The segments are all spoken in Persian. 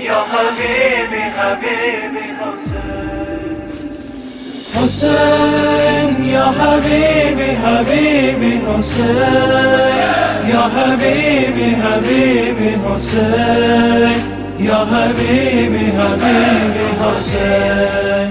یا حبیبی حبیبی حسین یا حبیبی حبیبی حسین یا حبیبی حبیبی حسین یا حبیبی حبیبی حسین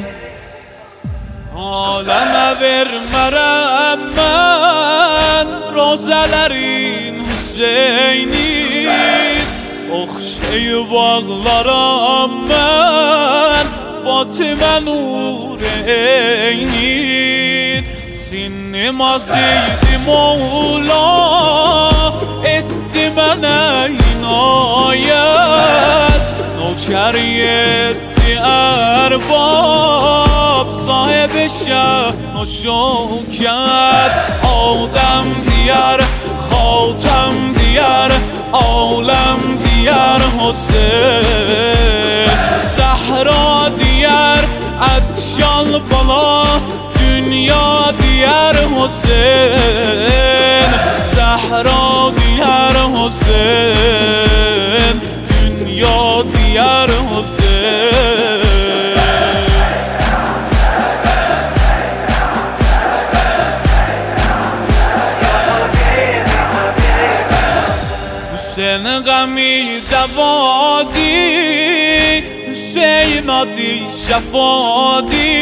Aleme vermerem ben rozelerin Hüseyin'in Okşayı bağlaram ben Fatime Nureyni'nin Sinnim aziydi Mola etti bana inayet Noçeriyetti erbab Sahib şan و شوکت آدم دیار خاتم دیار عالم دیار حسین زهرا دیار عطشان بالا dünya دیار حسین زهرا دیار حسین dünya دیار حسین Hüseyin gami davadi Hüseyin adi şefadi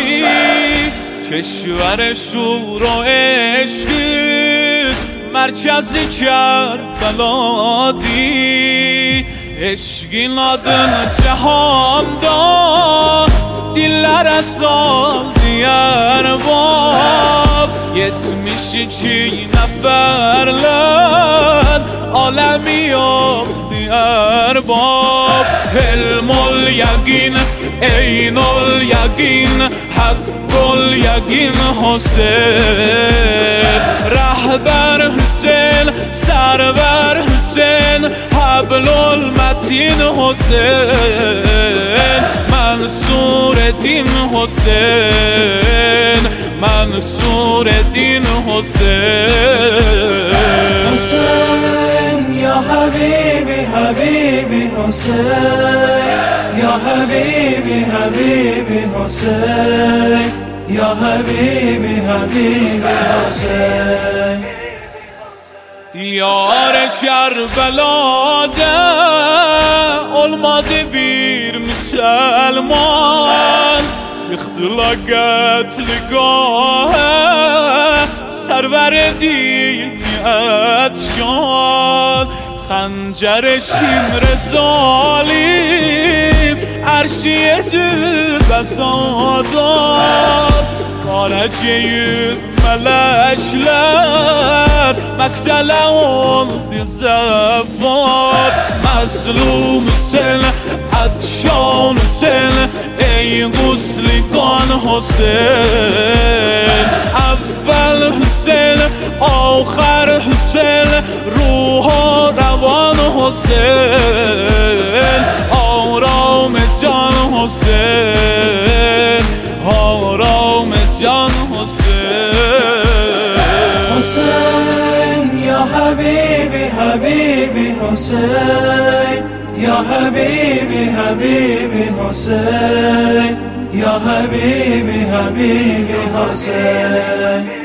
کشور شور و عشق مرکز کربلا دی عشقین adını cihanda dillere saldı erbab 72 neferler alemi yaptı erbab Helmul yakin, eynul yakin, hakkul yakin Hüseyin Rahber Hüseyin, server Hüseyin, hablul metin Hüseyin Mansureddin Hüseyin Mansureddin Hüseyin Hüseyin ya habibi habibi Hüseyin ya habibi habibi Hüseyin ya habibi habibi Hüseyin Diyar Kerbela'da olmadı bir Müslüman Yıktılar qətligahı server diniyet şan Xəncər şimr zalim Ərşiyyədi bəzadat Qarəcəyib mələklər Məktələ oldu zəvvar Məzlum sen, ətşan sen Ey qusliqan Hüseyin Əvvəl Hüseyin, axər Hüseyin Ruha rəvan Hüseyin Aram can Hüseyin Aram can Hüseyin Hüseyin ya habibi habibi Hüseyin ya habibi habibi Hüseyin ya habibi habibi Hüseyin